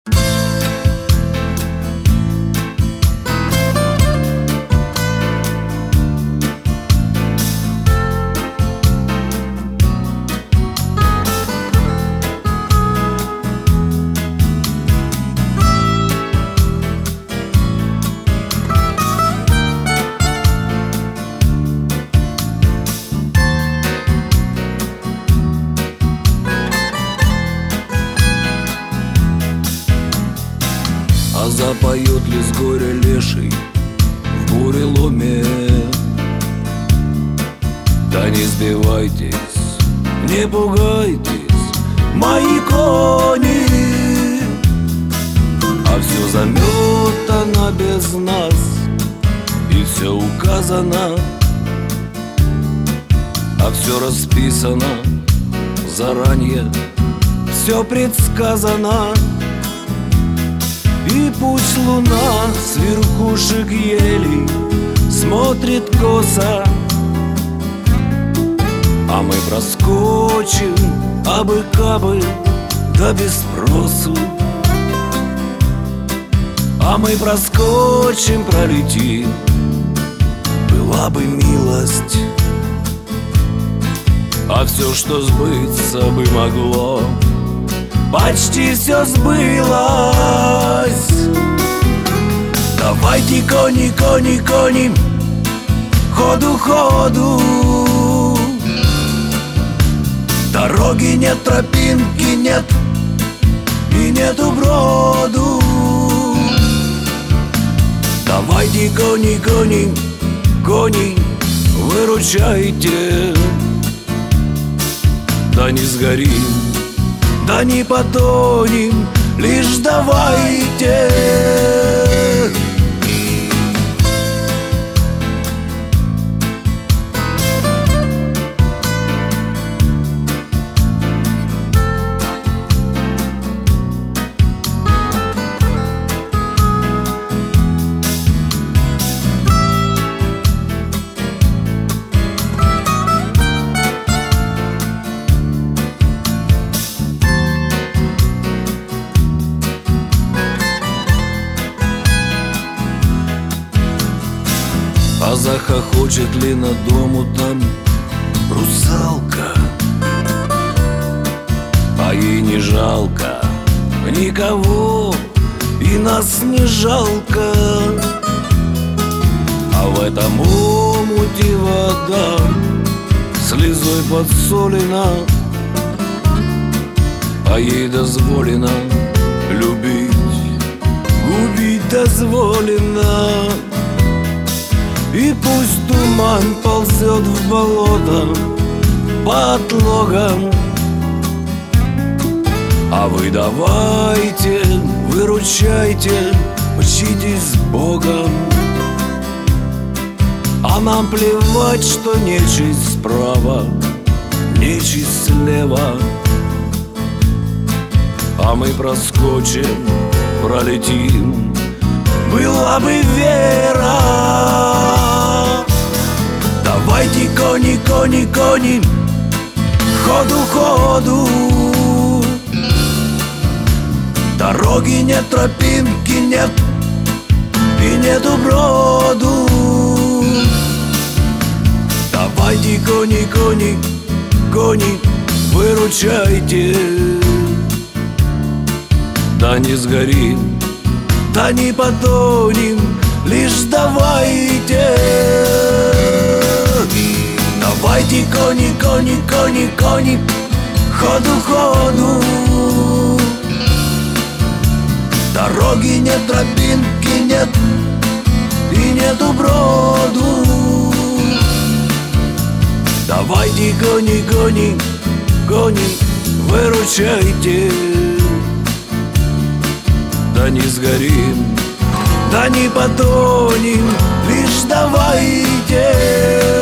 А запоет ли с горя леший в буреломе? Да не сбивайтесь, не пугайтесь, мои кони, а все заметано без нас, и все указано, а все расписано заранее, все предсказано. И пусть луна с верхушек елей смотрит косо, а мы проскочим абы-кабы, да без спросу. А мы проскочим, пролетим, была бы милость. А все, что сбыться бы могло, почти все сбылось. Давайте, кони, кони, кони, ходу, ходу. Дороги нет, тропинки нет, и нету броду. Давайте, кони, кони, кони, выручайте. Да не сгорим, да не потонем, лишь давайте. А захохочет ли над дому там русалка? А ей не жалко никого, и нас не жалко. А в этом омуте вода слезой подсолена, а ей дозволено любить, губить дозволено. И пусть туман ползет в болото по отлогам, а вы давайте, выручайте, учитесь с Богом. А нам плевать, что нечисть справа, нечисть слева. А мы проскочим, пролетим, была бы вера. Давайте, кони, кони, кони, ходу, ходу. Дороги нет, тропинки нет, и нету броду. Давайте, кони, кони, кони, выручайте. Да не сгорим, да не потонем, лишь давайте. Давайте, кони, кони, кони, кони, ходу, ходу. Дороги нет, тропинки нет, и нету броду. Давайте, кони, кони, кони, выручайте. Да не сгорим, да не потонем, лишь давайте.